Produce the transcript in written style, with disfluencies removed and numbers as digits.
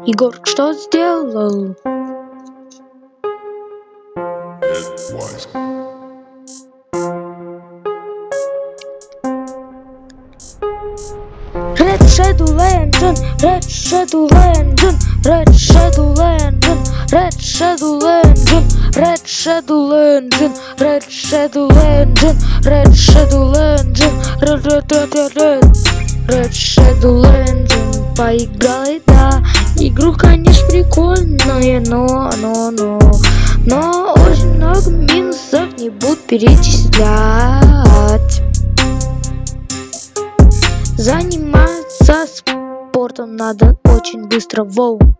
Егор что сделал? Red Shadow Legend, Red Shadow Legend, Red Shadow Legend, Red Shadow Legend, Red Shadow Legend, Red Shadow Legend, Red Shadow Legend, Red Shadow Legend. Поиграли, да. Игру, конечно, прикольная, но очень много минусов, не буду перечислять. Заниматься спортом надо очень быстро, воу.